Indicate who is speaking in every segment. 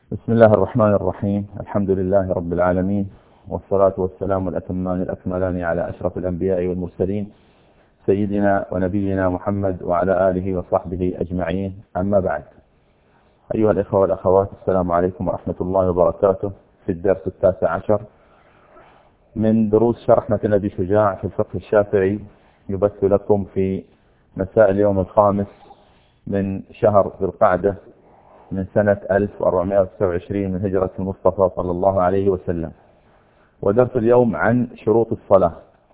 Speaker 1: بسم الله الرحمن الرحيم. الحمد لله رب العالمين، والصلاة والسلام الأتمان الأكملان على أشرف الأنبياء والمرسلين سيدنا ونبينا محمد وعلى آله وصحبه أجمعين. أما بعد، أيها الإخوة والأخوات، السلام عليكم ورحمة الله وبركاته. في الدرس 19 من دروس شرح متن أبي شجاع في الفقه الشافعي، يبث لكم في مساء اليوم الخامس من شهر ذي القعدة من سنة 1429 من هجرة المصطفى صلى الله عليه وسلم. ودرس اليوم عن شروط الصلاة،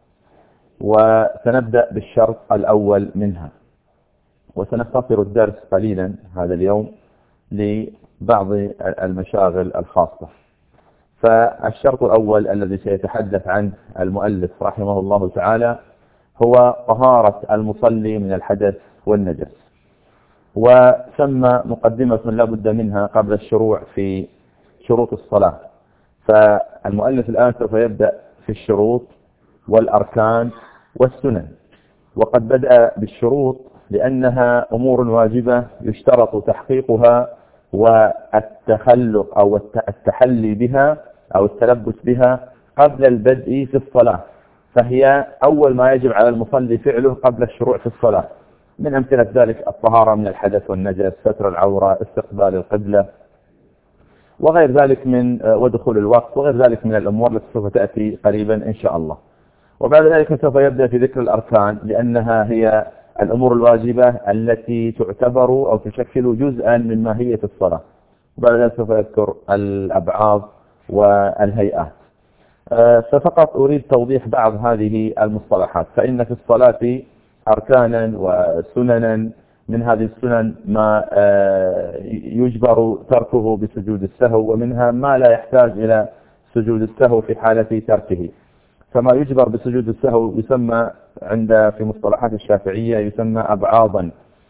Speaker 1: وسنبدأ بالشرط الأول منها، وسنختصر الدرس قليلا هذا اليوم لبعض المشاغل الخاصة. فالشرط الأول الذي سيتحدث عنه المؤلف رحمه الله تعالى هو طهارة المصلي من الحدث والنجس. وسمى مقدمة لا بد منها قبل الشروع في شروط الصلاة. فالمؤلف الآن سوف يبدأ في الشروط والأركان والسنن، وقد بدأ بالشروط لأنها أمور واجبة يشترط تحقيقها والتخلق أو التحلي بها أو التلبس بها قبل البدء في الصلاة، فهي أول ما يجب على المصلي فعله قبل الشروع في الصلاة. من أمثلة ذلك الطهارة من الحدث والنجس، ستر العورة، استقبال القبلة، وغير ذلك من ودخول الوقت، وغير ذلك من الأمور التي سوف تأتي قريبا إن شاء الله. وبعد ذلك سوف يبدأ في ذكر الأركان، لأنها هي الأمور الواجبة التي تعتبر أو تشكل جزءا من ماهية الصلاة. وبعد ذلك سوف يذكر الأبعاض والهيئات. ففقط أريد توضيح بعض هذه المصطلحات. فإن في الصلاة أركانا وسننا، من هذه السنن ما يجبر تركه بسجود السهو، ومنها ما لا يحتاج إلى سجود السهو في حالة تركه. فما يجبر بسجود السهو يسمى في مصطلحات الشافعية يسمى أبعاضا،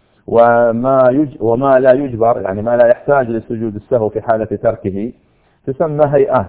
Speaker 1: وما لا يجبر يعني ما لا يحتاج لسجود السهو في حالة تركه تسمى هيئات.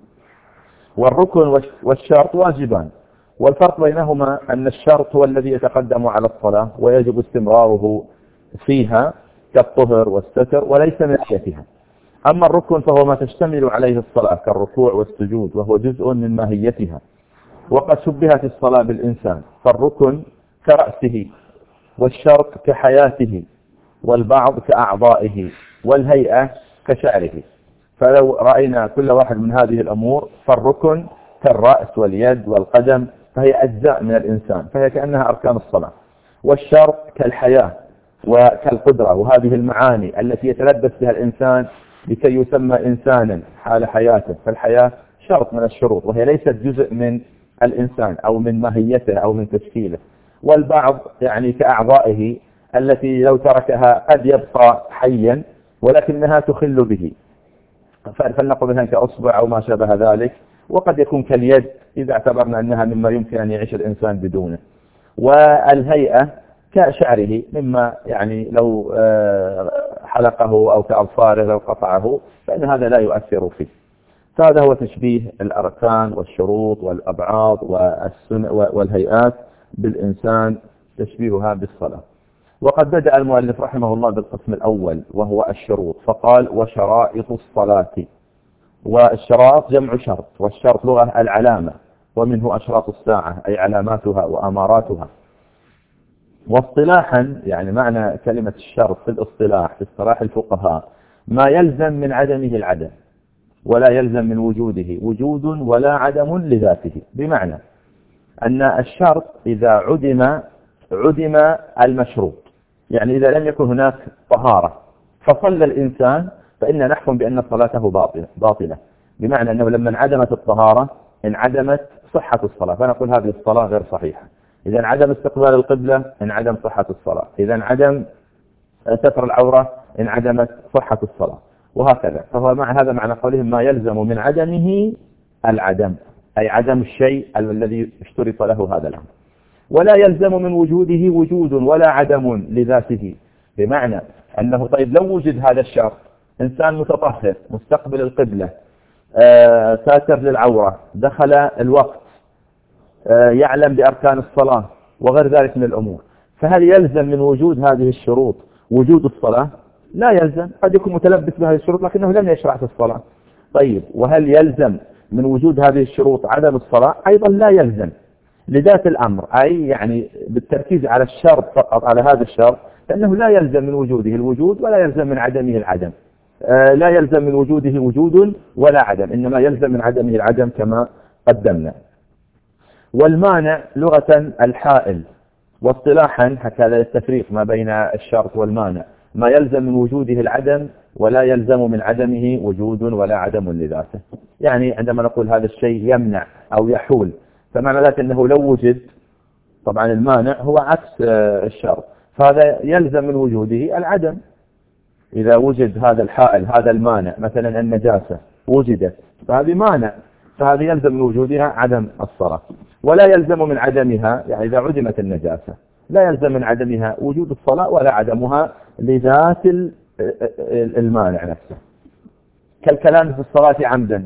Speaker 1: والركن والشرط واجبان، والفرق بينهما أن الشرط هو الذي يتقدم على الصلاة ويجب استمراره فيها كالطهر والستر وليس من ناحيتها. أما الركن فهو ما تشتمل عليه الصلاة كالركوع والسجود، وهو جزء من ماهيتها. وقد شبهت الصلاة بالإنسان، فالركن كرأسه، والشرط كحياته، والبعض كأعضائه، والهيئة كشعره. فلو رأينا كل واحد من هذه الأمور، فالركن كالرأس واليد والقدم، فهي أجزاء من الإنسان، فهي كأنها أركان الصلاة. والشرط كالحياة وكالقدرة، وهذه المعاني التي يتلبس بها الإنسان لكي يسمى إنسانا حال حياته. فالحياة شرط من الشروط، وهي ليست جزء من الإنسان أو من ماهيته أو من تشكيله. والبعض يعني كأعضائه التي لو تركها قد يبقى حيا ولكنها تخل به، فلنقل مثلا كأصبع أو ما شابه ذلك. وقد يكون كاليد إذا اعتبرنا أنها مما يمكن أن يعيش الإنسان بدونه. والهيئة كشعره، مما يعني لو حلقه أو كأظفاره لو قطعه فإن هذا لا يؤثر فيه. فهذا هو تشبيه الأركان والشروط والأبعاض والهيئات بالإنسان، تشبيهها بالصلاة. وقد بدأ المؤلف رحمه الله بالقسم الأول وهو الشروط، فقال: وشرائط الصلاة. والشرائط جمع شرط، والشرط لغة العلامة، ومنه أشراط الساعة أي علاماتها وأماراتها. واصطلاحا يعني معنى كلمة الشرط في الاصطلاح في اصطلاح الفقهاء ما يلزم من عدمه العدم، ولا يلزم من وجوده وجود، ولا عدم لذاته. بمعنى أن الشرط إذا عدم المشروط، يعني إذا لم يكن هناك طهارة فصلى الإنسان فإن نحكم بأن صلاته باطلة. بمعنى أنه لما انعدمت الطهارة انعدمت صحة الصلاة، فنقول هذه الصلاة غير صحيحة. إذا انعدم استقبال القبلة انعدم صحة الصلاة، إذا انعدم ستر العورة انعدمت صحة الصلاة، وهكذا. فهو مع هذا معنى قولهم ما يلزم من عدمه العدم، أي عدم الشيء الذي اشترط له هذا الأمر. ولا يلزم من وجوده وجود، ولا عدم لذاته. بمعنى أنه طيب لو وجد هذا الشرط، إنسان متطهر مستقبل القبلة، ساتر للعورة، دخل الوقت، يعلم بأركان الصلاة وغير ذلك من الأمور، فهل يلزم من وجود هذه الشروط وجود الصلاة؟ لا يلزم، قد يكون متلبس بهذه الشروط لكنه لم يشرع في الصلاة. طيب وهل يلزم من وجود هذه الشروط عدم الصلاة؟ أيضا لا يلزم لذات الأمر، أي يعني بالتركيز على الشرط فقط، على هذا الشرط، لأنه لا يلزم من وجوده الوجود ولا يلزم من عدمه العدم. لا يلزم من وجوده وجود ولا عدم، إنما يلزم من عدمه العدم كما قدمنا. والمانع لغة الحائل، واصطلاحا هكذا التفريق ما بين الشرط والمانع: ما يلزم من وجوده العدم ولا يلزم من عدمه وجود ولا عدم لذاته. يعني عندما نقول هذا الشيء يمنع أو يحول، فمعنى ذلك أنه لو وجد، طبعا المانع هو عكس الشرط، فهذا يلزم من وجوده العدم. إذا وجد هذا الحائل، هذا المانع، مثلا النجاسة وجدت، فهذه مانع، فهذه يلزم من وجودها عدم الصلاة. ولا يلزم من عدمها، يعني إذا عدمت النجاسة لا يلزم من عدمها وجود الصلاة ولا عدمها لذات المانع نفسه. كالكلام في الصلاة عمدا،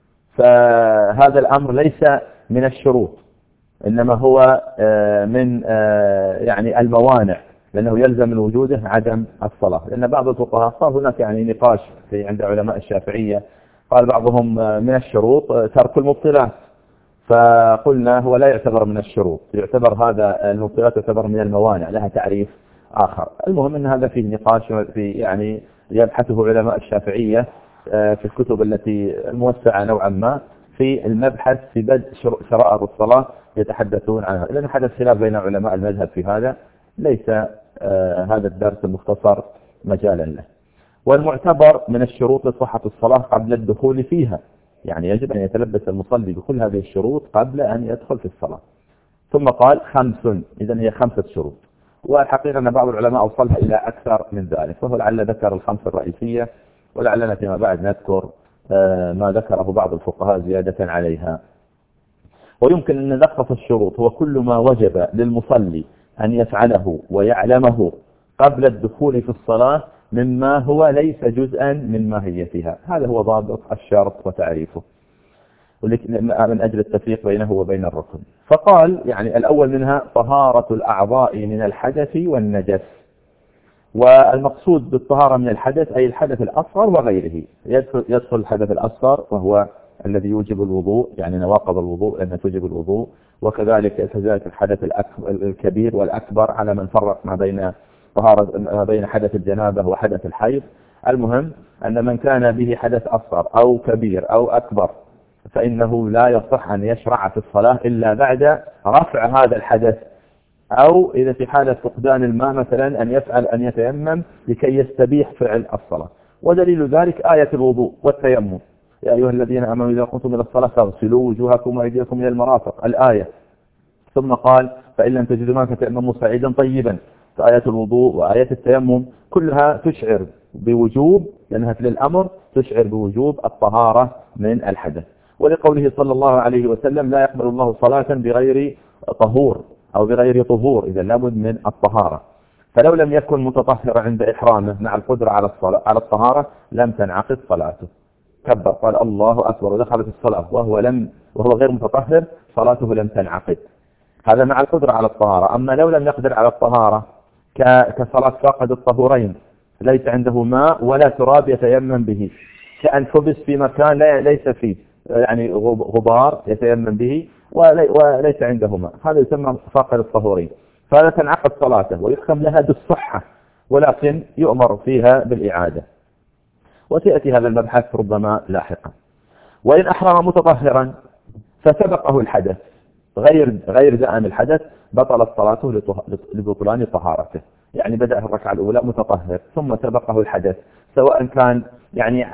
Speaker 1: فهذا الأمر ليس من الشروط، إنما هو من يعني الموانع، لأنه يلزم من وجوده عدم الصلاة. لأن بعض الفقهاء صار هناك يعني نقاش عند علماء الشافعية، قال بعضهم من الشروط ترك المبطلات، فقلنا هو لا يعتبر من الشروط، يعتبر هذا المبطلات يعتبر من الموانع، لها تعريف آخر. المهم أن هذا فيه نقاش في يعني يبحثه علماء الشافعية في الكتب التي الموسعة نوعا ما في المبحث في بدء شرائع الصلاة يتحدثون عنها، لأن حدث خلاف بين علماء المذهب في هذا، ليس هذا الدرس المختصر مجالا له. والمعتبر من الشروط لصحة الصلاة قبل الدخول فيها، يعني يجب أن يتلبس المصلي بكل هذه الشروط قبل أن يدخل في الصلاة. ثم قال 5، إذن هي 5 شروط، والحقيقة أن بعض العلماء أوصلها إلى أكثر من ذلك، وهو لعل ذكر ال5 الرئيسية، ولعلنا فيما بعد نذكر ما ذكره بعض الفقهاء زيادة عليها. ويمكن أن نلخص الشروط هو كل ما وجب للمصلي أن يفعله ويعلمه قبل الدخول في الصلاة مما هو ليس جزءا من ماهيتها. هذا هو ضابط الشرط وتعريفه من أجل التفريق بينه وبين الركن. فقال يعني الأول منها طهارة الأعضاء من الحدث والنجس. والمقصود بالطهارة من الحدث أي الحدث الأصغر وغيره. يدخل الحدث الأصغر وهو الذي يوجب الوضوء، يعني نواقض الوضوء لأنها توجب الوضوء، وكذلك الحدث الكبير والأكبر على من فرق ما بين حدث الجنابة وحدث الحيض. المهم أن من كان به حدث أصغر أو كبير أو أكبر فإنه لا يصح أن يشرع في الصلاة إلا بعد رفع هذا الحدث، أو إذا في حالة فقدان الماء مثلا أن يتيمم لكي يستبيح فعل الصلاة. ودليل ذلك آية الوضوء والتيمم: يا أيها الذين آمنوا إذا قمتم إلى الصلاة فاغسلوا وجوهكم وأيديكم إلى المرافق، الآية. ثم قال: فإن لم تجدوا ماء فتيمموا صعيدا طيبا. فآية الوضوء وآية التيمم كلها تشعر بوجوب، لأنها في الأمر تشعر بوجوب الطهارة من الحدث. ولقوله صلى الله عليه وسلم: لا يقبل الله صلاة بغير طهور أو بغير طهور، إذا لابد من الطهارة. فلو لم يكن متطهر عند إحرامه مع القدرة على الطهارة لم تنعقد صلاته. كبر قال الله أكبر ودخل في الصلاة وهو غير متطهر، صلاته لم تنعقد. هذا مع القدرة على الطهارة. أما لو لم يقدر على الطهارة كصلاة فاقد الطهورين، ليس عنده ماء ولا تراب يتيمم به، كأن حبس في مكان ليس فيه يعني غبار يتيمم به وليس عنده ماء، هذا يسمى فاقد الطهورين، فهذا تنعقد صلاته ويحكم لها بالصحة، ولكن يؤمر فيها بالإعادة. وسيأتي هذا المبحث ربما لاحقا. وإن أحرم متطهرا فسبقه الحدث غير دائم الحدث بطلت صلاته لبطلان طهارته. يعني بدأ الركعة الأولى متطهر ثم سبقه الحدث، سواء كان يعني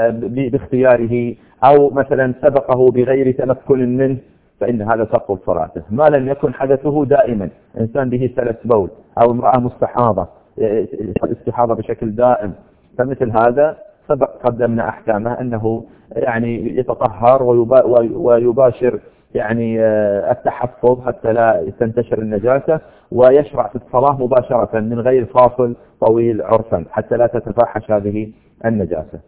Speaker 1: باختياره أو مثلا سبقه بغير تمكن منه، فإن هذا تبطل صلاته. ما لم يكن حدثه دائما، إنسان به سلس بول أو امرأة مستحاضة استحاضة بشكل دائم، فمثل هذا سبق قدمنا أحكامه أنه يعني يتطهر ويباشر يعني التحفظ حتى لا تنتشر النجاسة، ويشرع في الصلاة مباشرة من غير فاصل طويل عرفا حتى لا تتفاحش هذه النجاسة.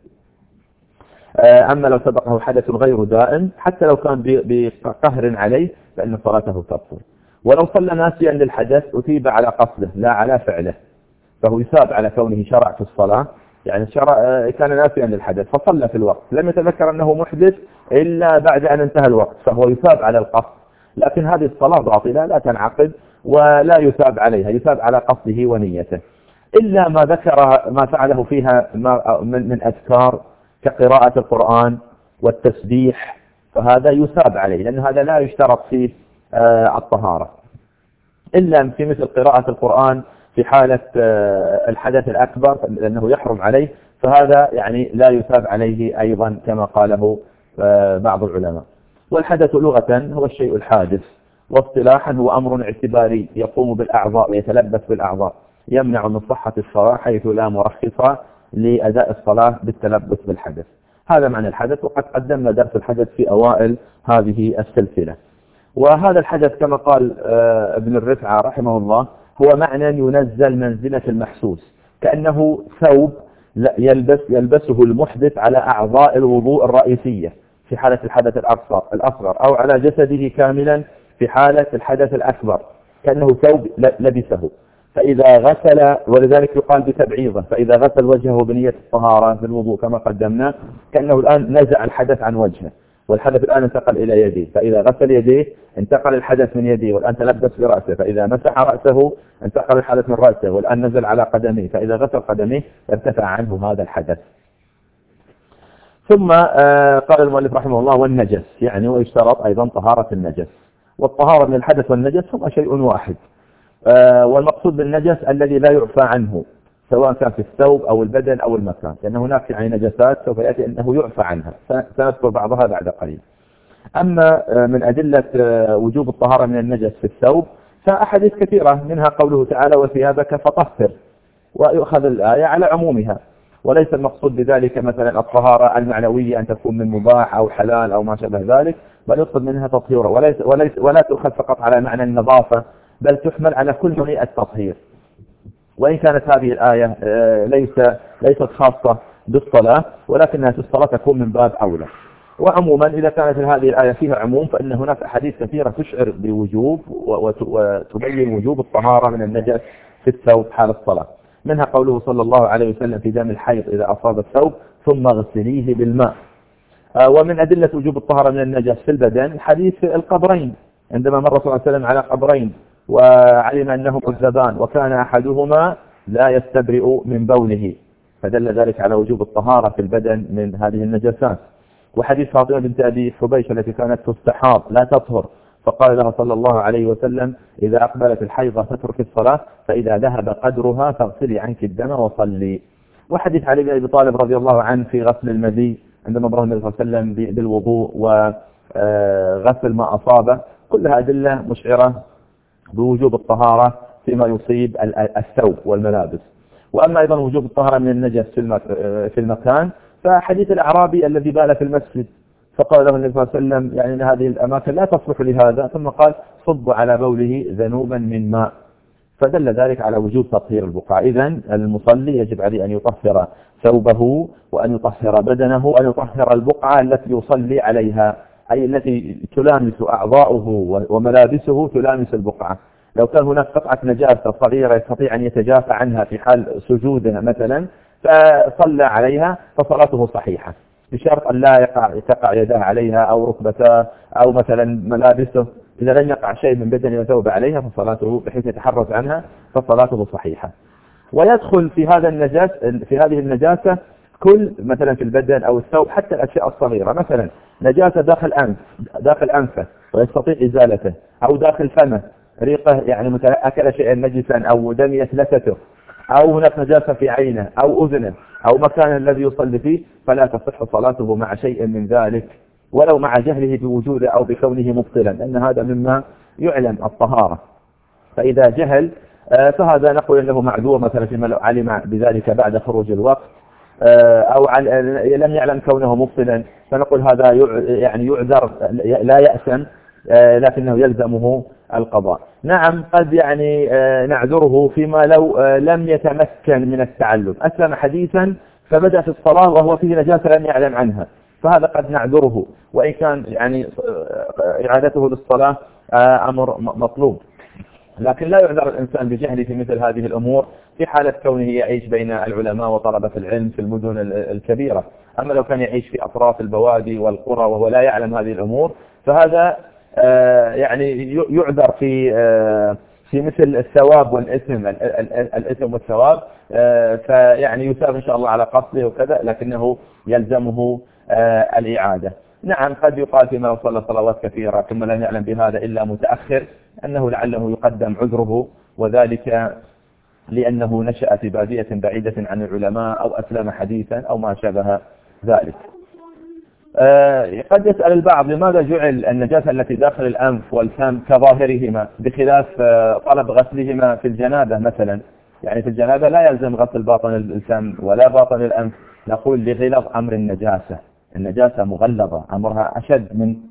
Speaker 1: أما لو سبقه حدث غير دائم حتى لو كان بقهر عليه فإن صلاته تبطل. ولو صلى ناسيا للحدث أثيب على قصده لا على فعله، فهو يثاب على كونه شرع في الصلاة، يعني كان ناسيا للحدث فصلى في الوقت، لم يتذكر أنه محدث إلا بعد أن انتهى الوقت، فهو يثاب على القصد. لكن هذه الصلاة باطلة لا تنعقد ولا يثاب عليها، يثاب على قصده ونيته، إلا ما ذكر ما فعله فيها من أذكار كقراءة القرآن والتسبيح، فهذا يثاب عليه، لأن هذا لا يشترط فيه الطهارة، إلا في مثل قراءة القرآن في حالة الحدث الأكبر لأنه يحرم عليه، فهذا يعني لا يثاب عليه أيضا كما قاله بعض العلماء. والحدث لغة هو الشيء الحادث، واصطلاحا هو أمر اعتباري يقوم بالأعضاء ويتلبس بالأعضاء، يمنع من صحة الصلاة حيث لا مرخص لأداء الصلاة بالتلبس بالحدث. هذا معنى الحدث، وقد قدمنا درس الحدث في أوائل هذه السلسلة. وهذا الحدث كما قال ابن الرفعة رحمه الله هو معنى ينزل منزلة المحسوس، كأنه ثوب يلبسه المحدث على أعضاء الوضوء الرئيسية في حالة الحدث الأصغر، أو على جسده كاملا في حالة الحدث الأكبر، كأنه ثوب لبسه. فإذا غسل، ولذلك يقال بتبعيضه، فإذا غسل وجهه بنية الطهارة في الوضوء كما قدمنا، كأنه الآن نزع الحدث عن وجهه، والحدث الآن انتقل إلى يديه، فإذا غسل يديه انتقل الحدث من يديه والآن تلبس برأسه، فإذا مسح رأسه انتقل الحدث من رأسه والآن نزل على قدميه، فإذا غسل قدميه ارتفع عنه هذا الحدث. ثم قال المؤلف رحمه الله والنجس، يعني ويشترط أيضا طهارة النجس، والطهارة من الحدث والنجس هما شيء واحد، والمقصود بالنجس الذي لا يعفى عنه سواء كان في الثوب أو البدن أو المكان، لأن هناك يعني نجسات سوف يأتي أنه يعفى عنها، سنذكر بعضها بعد قليل. أما من أدلة وجوب الطهارة من النجس في الثوب فأحاديث كثيرة، منها قوله تعالى وثيابك فطهر، ويؤخذ الآية على عمومها، وليس المقصود بذلك مثلا الطهارة المعنوية أن تكون من مباح أو حلال أو ما شابه ذلك، بل يقصد منها تطهيرا، ولا تؤخذ فقط على معنى النظافة، بل تحمل على كل نوع التطهير. وإن كانت هذه الآية ليست خاصة بالصلاة، ولكنها في الصلاة تكون من باب أولى. وعموما إذا كانت هذه الآية فيها عموم، فإن هناك أحاديث كثيرة تشعر بوجوب وتبين وجوب الطهارة من النجس في الثوب حال الصلاة، منها قوله صلى الله عليه وسلم في دم الحيض إذا أصاب الثوب ثم اغسليه بالماء. ومن أدلة وجوب الطهارة من النجس في البدن حديث القبرين، عندما مر صلى الله عليه وسلم على قبرين وعلم أنهم كذبان وكان أحدهما لا يستبرئ من بوله، فدل ذلك على وجوب الطهارة في البدن من هذه النجاسات. وحديث فاطمة بنت أبي حبيش التي كانت تستحاض لا تطهر، فقال لها صلى الله عليه وسلم إذا أقبلت الحيضة فاترك الصلاة، فإذا ذهب قدرها فاغسلي عنك الدم وصلي. وحديث علي بن أبي طالب رضي الله عنه في غسل المذي عندما أمره النبي صلى الله عليه وسلم بالوضوء وغسل ما أصابه، كلها أدلة مشعرة بوجوب الطهارة فيما يصيب الثوب والملابس. وأما أيضا وجوب الطهارة من النجس في المكان، فحديث الأعرابي الذي بال في المسجد فقال له النبي صلى الله عليه وسلم يعني أن هذه الأماكن لا تصلح لهذا، ثم قال صب على بوله ذنوبا من ماء، فدل ذلك على وجوب تطهير البقعة. إذن المصلي يجب عليه أن يطهر ثوبه وأن يطهر بدنه وأن يطهر البقعة التي يصلي عليها، أي التي تلامس أعضاؤه وملابسه تلامس البقعة. لو كان هناك قطعة نجاسة صغيرة يستطيع أن يتجافى عنها في حال سجوده مثلا فصلى عليها فصلاته صحيحة، بشرط أن لا تقع يداه عليها أو ركبتاه أو مثلا ملابسه، إذا لم يقع شيء من بدنه وثوب عليها فصلاته بحيث يتحرز عنها فصلاته صحيحة. ويدخل في هذه النجاسة كل مثلا في البدن أو الثوب حتى الأشياء الصغيرة، مثلا نجاسة داخل أنفه ويستطيع إزالته، أو داخل فمه ريقه يعني أكل شيئا نجسا أو دميت لثته، أو هناك نجاسة في عينه أو أذنه أو مكان الذي يصلي فيه، فلا تصح صلاته مع شيء من ذلك ولو مع جهله بوجوده أو بكونه مبطلا، لأن هذا مما يعلم الطهارة. فإذا جهل فهذا نقول أنه معذور، مثلا فيما علم بذلك بعد خروج الوقت، أو لم يعلم كونه مبطلا فنقول هذا يعني يعذر لا يأسم، لكنه يلزمه القضاء. نعم قد يعني نعذره فيما لو لم يتمكن من التعلم، أسلم حديثا فبدأ في الصلاة وهو فيه نجاسة لم يعلم عنها، فهذا قد نعذره، وإن كان يعني إعادته للصلاة أمر مطلوب. لكن لا يعذر الإنسان بجهله في مثل هذه الأمور في حالة كونه يعيش بين العلماء وطلبة العلم في المدن الكبيرة. أما لو كان يعيش في أطراف البوادي والقرى وهو لا يعلم هذه الأمور فهذا يعني يعذر في مثل الثواب والإثم، الإثم والثواب، فيعني يثاب إن شاء الله على قصده وكذا، لكنه يلزمه الإعادة. نعم قد يقال فيما لو صلى صلوات كثيرة ثم لم يعلم بهذا إلا متأخر أنه لعله يقدم عذره، وذلك لأنه نشأ في بادية بعيدة عن العلماء أو أسلم حديثا أو ما شابه ذلك. قد يسأل البعض لماذا جعل النجاسة التي داخل الأنف والفم كظاهرهما بخلاف طلب غسلهما في الجنابة مثلا؟ يعني في الجنابة لا يلزم غسل باطن الفم ولا باطن الأنف. نقول لغلظ أمر النجاسة، النجاسة مغلظة، أمرها أشد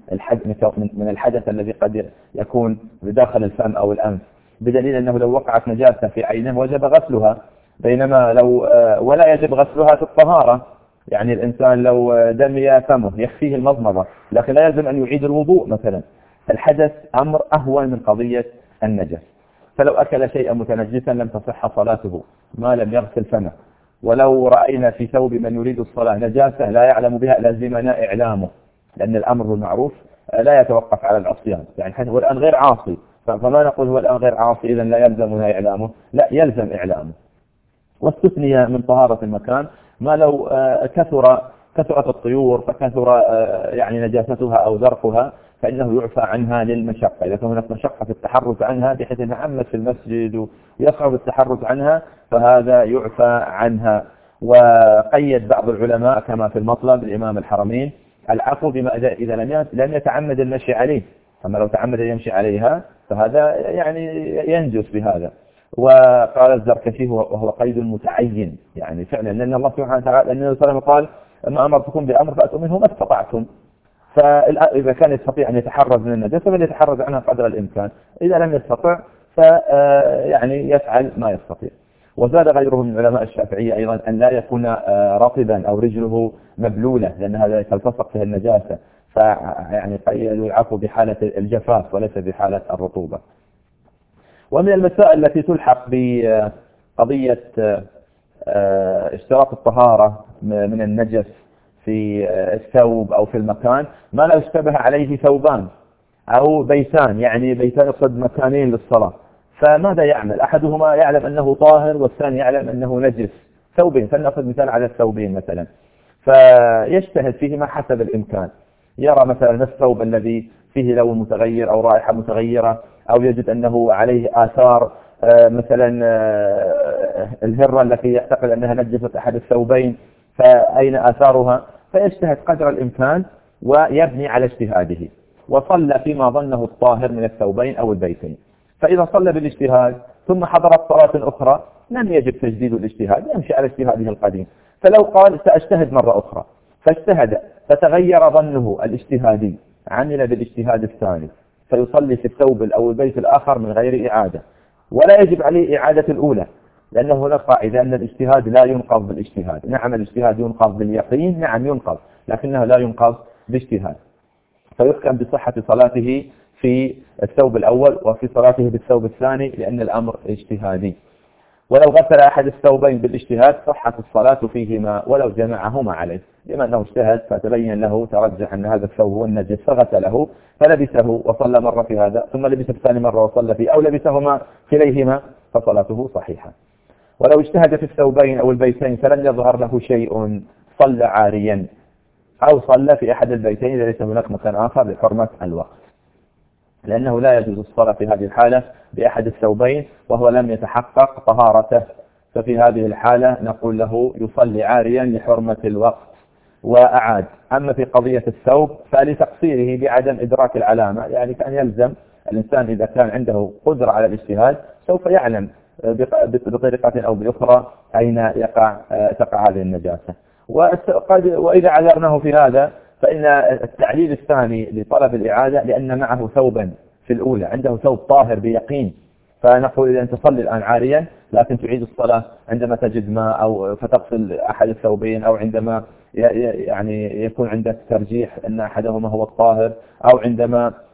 Speaker 1: من الحدث الذي قد يكون بداخل الفم أو الأنف، بدليل أنه لو وقعت نجاسة في عينه وجب غسلها، بينما لو ولا يجب غسلها في الطهارة. يعني الإنسان لو دمي فمه يكفيه المضمضة، لكن لا يلزم أن يعيد الوضوء مثلا. الحدث أمر أهون من قضية النجس. فلو أكل شيئا متنجسا لم تصح صلاته ما لم يغسل فمه. ولو رأينا في ثوب من يريد الصلاة نجاسة لا يعلم بها لازمنا إعلامه، لأن الأمر بالمعروف لا يتوقف على العصيان. يعني هو الآن غير عاصي، فما نقول هو الآن غير عاصي إذن لا يلزمنا إعلامه، لا يلزم إعلامه. واستثني من طهارة المكان ما لو كثرت الطيور فكثر يعني نجاستها أو ذرقها، فإنه يعفى عنها للمشقة. إذا كان هناك مشقة في التحرز عنها بحيث أنها عمت في المسجد ويصعب التحرز عنها فهذا يعفى عنها. وقيد بعض العلماء كما في المطلب الإمام الحرمين العفو بما إذا لم يتعمد المشي عليه. أما لو تعمد يمشي عليها فهذا يعني ينجس بهذا. وقال الزركشي وهو قيد متعين، يعني فعلا لأن الله سبحانه وتعالى النبي صلى الله عليه وسلم قال ما أمرتكم بأمر فأتوا منه ما استطعتم. فإذا كان يستطيع أن يتحرز من النجاسة فليتحرز عنها قدر الإمكان، إذا لم يستطع يعني يفعل ما يستطيع. وزاد غيره من علماء الشافعية أيضا أن لا يكون رطبا أو رجله مبلولة، لأن هذا تلتصق فيه النجاسة، فيعني قيد العفو بحالة الجفاف وليس بحالة الرطوبة. ومن المسائل التي تلحق بقضية اشتراط الطهارة من النجس في الثوب أو في المكان ما لا يشتبه عليه ثوبان أو بيتان، يعني بيتان يقصد مكانين للصلاة، فماذا يعمل؟ أحدهما يعلم أنه طاهر والثاني يعلم أنه نجس. ثوبين، فلنأخذ مثال على الثوبين مثلا، فيجتهد فيهما حسب الإمكان. يرى مثلا الثوب الذي فيه لون متغير أو رائحة متغيرة، أو يجد أنه عليه آثار مثلا الهرة التي يعتقد أنها نجست أحد الثوبين، فأين آثارها؟ فيجتهد قدر الإمكان ويبني على اجتهاده، وصلى فيما ظنه الطاهر من الثوبين أو البيتين. فإذا صلى بالاجتهاد ثم حضرت صلاة أخرى لم يجب تجديد الاجتهاد، يمشي على اجتهاده القديم. فلو قال سأجتهد مرة أخرى فاجتهد فتغير ظنه الاجتهادي، عمل بالاجتهاد الثاني، فيصلي في الثوب أو البيت الآخر من غير إعادة، ولا يجب عليه إعادة الأولى، لأنه هناك قاعدة أن الاجتهاد لا ينقض بالاجتهاد. نعم الاجتهاد ينقض باليقين، نعم ينقض، لكنه لا ينقض باجتهاد. فيحكم بصحة صلاته في الثوب الأول وفي صلاته بالثوب الثاني، لأن الأمر اجتهادي. ولو غسل أحد الثوبين بالاجتهاد صحت الصلاة فيهما ولو جمعهما عليه، لما أنه اجتهد فتبين له ترجح أن هذا الثوب هو النجس فغسله فلبسه وصلى مرة في هذا ثم لبسه الثاني مرة وصلى فيه، أو لبسهما كليهما فصلاته صحيحة. ولو اجتهد في الثوبين أو البيتين فلم يظهر له شيء صلى عاريا، أو صلى في أحد البيتين إذا ليس هناك مكان آخر لحرمة الوقت، لأنه لا يجوز الصلاة في هذه الحالة بأحد الثوبين وهو لم يتحقق طهارته. ففي هذه الحالة نقول له يصلي عاريا لحرمة الوقت وأعاد. أما في قضية الثوب فلتقصيره بعدم إدراك العلامة، يعني كان يلزم الإنسان إذا كان عنده قدرة على الاجتهاد سوف يعلم بطريقة أو بأخرى أين تقع هذه النجاسة. وإذا عذرناه في هذا فإن التعليل الثاني لطلب الإعادة لأن معه ثوبا في الأولى، عنده ثوب طاهر بيقين، فنقول إذا أنت تصلي الآن عاريا لكن تعيد الصلاة عندما تجد ماء أو فتغسل أحد الثوبين، أو عندما يعني يكون عندك ترجيح أن أحدهما هو الطاهر، أو عندما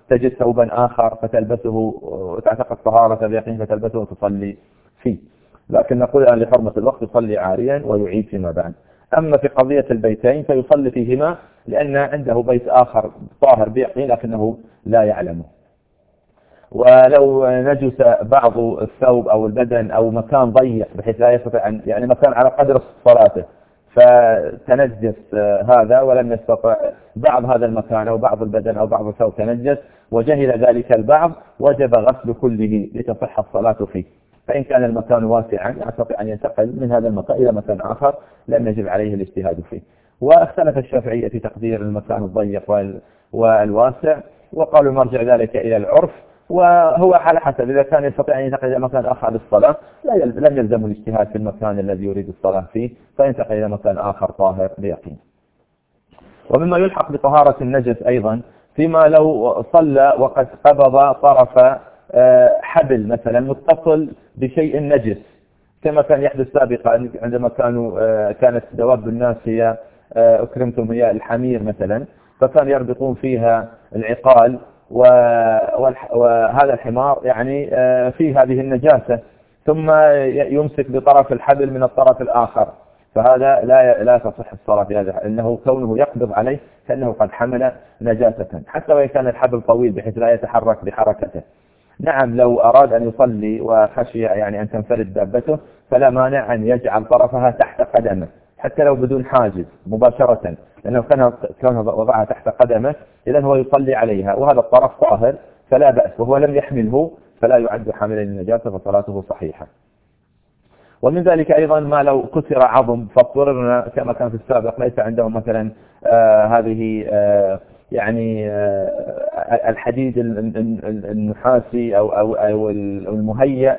Speaker 1: تجد ثوبا آخر فتلبسه وتعتقد طهارة بيقين فتلبسه وتصلي فيه. لكن نقول الآن لحرمة الوقت يصلي عاريا ويعيد فيما بعد. أما في قضية البيتين فيصلي فيهما لأن عنده بيت آخر طاهر بيقين لكنه لا يعلمه. ولو نجس بعض الثوب أو البدن أو مكان ضيق بحيث لا يستطيع أن يعني مكان على قدر صلاته فتنجس هذا ولم يستطع بعض هذا المكان أو بعض البدن أو بعض الثوب تنجس وجهل ذلك البعض وجب غسل كله لتصح الصلاة فيه. فإن كان المكان واسعا يستطيع أن ينتقل من هذا المكان إلى مكان آخر لم يجب عليه الاجتهاد فيه. واختلف الشافعية في تقدير المكان الضيق والواسع وقالوا مرجع ذلك إلى العرف وهو على حسب إذا كان يستطيع أن ينتقل إلى مكان آخر للصلاة لم يلزم الاجتهاد في المكان الذي يريد الصلاة فيه فينتقل إلى مكان آخر طاهر بيقين. ومما يلحق بطهارة النجس أيضا فيما لو صلى وقد قبض طرف حبل مثلا متصل بشيء نجس كما كان يحدث سابقا عندما كانت دواب الناس هي أكرمتم هي الحمير مثلا فكان يربطون فيها العقال وهذا الحمار يعني فيه هذه النجاسة ثم يمسك بطرف الحبل من الطرف الآخر فهذا لا تصح الصلاة في هذا لأنه كونه يقبض عليه كأنه قد حمل نجاسة حتى وإن كان الحبل طويل بحيث لا يتحرك بحركته. نعم لو أراد أن يصلي وخشي يعني أن تنفرد دابته فلا مانع أن يجعل طرفها تحت قدمه حتى لو بدون حاجز مباشرة لأنه كان وضعها تحت قدمه إذن هو يصلي عليها وهذا الطرف طاهر فلا بأس وهو لم يحمله فلا يعد حاملا للنجاسة فصلاته صحيحة. ومن ذلك أيضا ما لو كسر عظم فاضطررنا كما كان في السابق ليس عندهم مثلا هذه يعني الحديد النحاسي أو المهيأ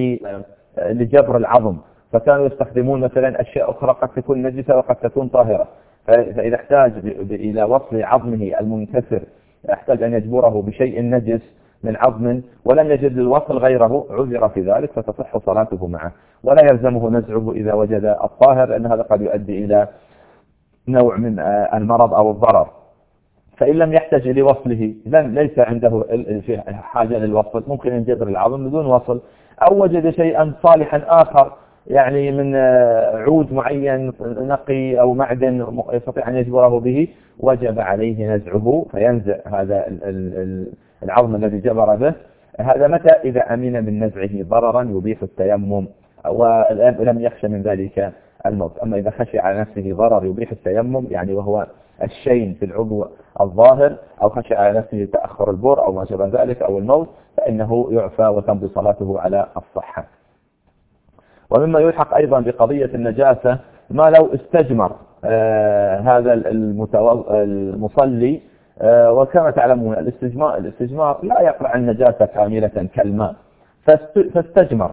Speaker 1: لجبر العظم فكانوا يستخدمون مثلا أشياء أخرى قد تكون نجسة وقد تكون طاهرة فإذا احتاج إلى وصل عظمه المنكسر احتاج أن يجبره بشيء نجس من عظم ولم يجد للوصل غيره عذر في ذلك فتصح صلاته معه ولا يلزمه نزعه إذا وجد الطاهر لأن هذا قد يؤدي إلى نوع من المرض أو الضرر. فإن لم يحتاج لوصله ليس عنده حاجة للوصل ممكن أن يجبر العظم بدون وصل أو وجد شيئا صالحا آخر يعني من عود معين نقي أو معدن يستطيع أن يجبره به وجب عليه نزعه فينزع هذا العظم الذي جبر به. هذا متى إذا أمن من نزعه ضررا يبيح التيمم ولم يخشى من ذلك الموت. أما إذا خشي على نفسه ضرر يبيح التيمم يعني وهو الشين في العضو الظاهر أو خشي على نفسه تأخر البر أو ما شابه ذلك أو الموت فإنه يعفى وتمضي صلاته على الصحة. ومما يلحق أيضا بقضية النجاسة ما لو استجمر هذا المصلي وكما تعلمون الاستجمار لا يقلع النجاسة كاملة كالماء فاستجمر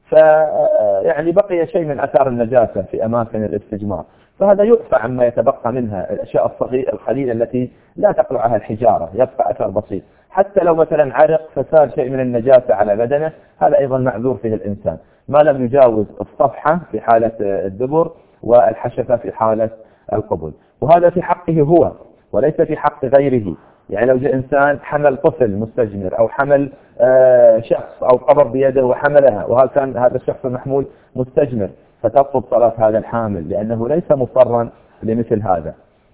Speaker 1: يعني بقي شيء من أثار النجاسة في أماكن الاستجمار فهذا يعفى عما يتبقى منها الأشياء القليلة التي لا تقلعها الحجارة يبقى أثر بسيط حتى لو مثلا عرق فسال شيء من النجاسة على بدنه هذا أيضا معذور فيه الإنسان ما لم يجاوز الصفحة في حالة الدبر والحشفة في حالة القبل وهذا في حقه هو وليس في حق غيره. يعني لو جاء إنسان حمل طفل مستجمر أو حمل شخص أو قبض بيده وحملها وهذا كان هذا الشخص المحمول مستجمر فتبطل صلاة هذا الحامل لأنه ليس مضطرا لمثل هذا.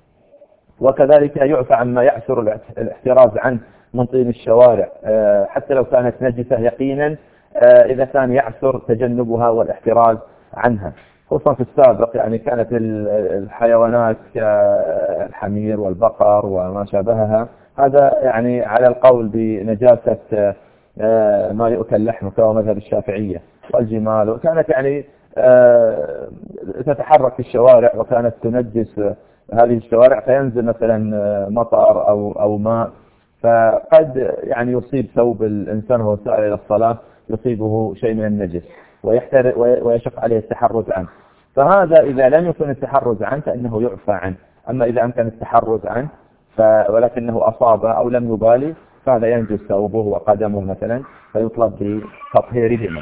Speaker 1: وكذلك يعفى عما يعسر الاحتراز عنه من طين الشوارع حتى لو كانت نجسة يقينا إذا كان يعسر تجنبها والاحتراز عنها خصوصا في السابق يعني كانت الحيوانات كالحمير والبقر وما شابهها هذا يعني على القول بنجاسة ما يؤكل لحمه كما مذهب الشافعية والجمال وكانت يعني تتحرك في الشوارع وكانت تنجس هذه الشوارع فينزل مثلا مطر أو ماء فقد يعني يصيب ثوب الإنسان وهو سائر إلى الصلاة يصيبه شيء من النجس ويشق عليه التحرز عنه فهذا إذا لم يكن التحرز عنه فإنه يعفى عنه. أما إذا أمكن التحرز عنه ولكنه أصاب أو لم يبالي فهذا ينجس ثوبه وقدمه مثلا فيطلب بتطهيرهما.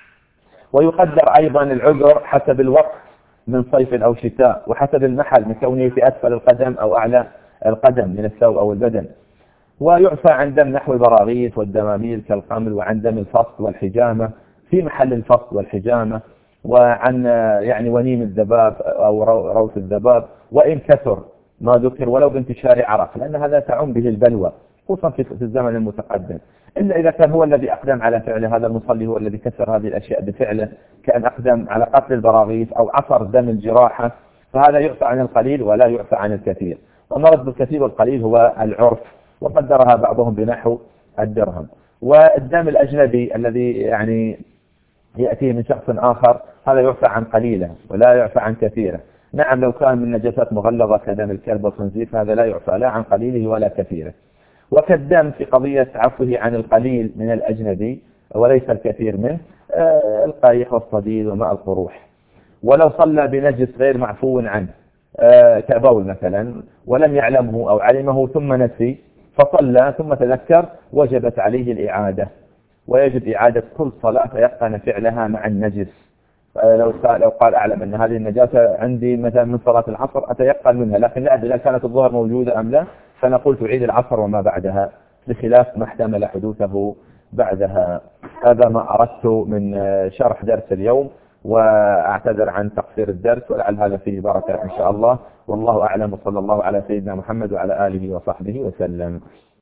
Speaker 1: ويقدر أيضا العذر حسب الوقت من صيف أو شتاء وحسب المحل من كونه في أسفل القدم أو أعلى القدم من الثوب أو البدن. ويعفى عن دم نحو البراغيث والدماميل كالقمل، وعن دم الفصل والحجامة في محل الفصل والحجامة، وعن يعني ونيم الذباب أو روث الذباب وإن كثر ما ذكر ولو بانتشار عرق، لأن هذا تعم به البلوى خصوصا في الزمن المتقدم، إلا إذا كان هو الذي أقدم على فعله، هذا المصلي هو الذي كسر هذه الأشياء بفعله، كأن أقدم على قتل البراغيث أو عصر دم الجراحة، فهذا يعفى عن القليل ولا يعفى عن الكثير. ومرض بالكثير والقليل هو العرف، وقدرها بعضهم بنحو الدرهم. والدم الأجنبي الذي يعني يأتي من شخص آخر هذا يعفى عن قليله ولا يعفى عن كثيره. نعم لو كان من نجاسات مغلظة كدم الكلب والخنزير هذا لا يعفى لا عن قليله ولا كثيره. وكالدم في قضية عفوه عن القليل من الأجنبي وليس الكثير منه، القيح والصديد وماء القروح. ولو صلى بنجس غير معفو عنه كبول مثلا ولم يعلمه أو علمه ثم نسي فصلى ثم تذكر وجبت عليه الإعادة، ويجب إعادة كل صلاة فيقن فعلها مع النجس. لو قال أعلم أن هذه النجاسة عندي مثلا من صلاة العصر أتيقن منها، لكن لا أدري إذا كانت الظهر موجودة أم لا، فنقول تعيد العصر وما بعدها بخلاف ما احتمل حدوثه بعدها. هذا ما أردت من شرح درس اليوم، وأعتذر عن تقصير الدرس، ولعل هذا فيه بركة إن شاء الله. والله أعلم، وصلى الله على سيدنا محمد وعلى آله وصحبه وسلم.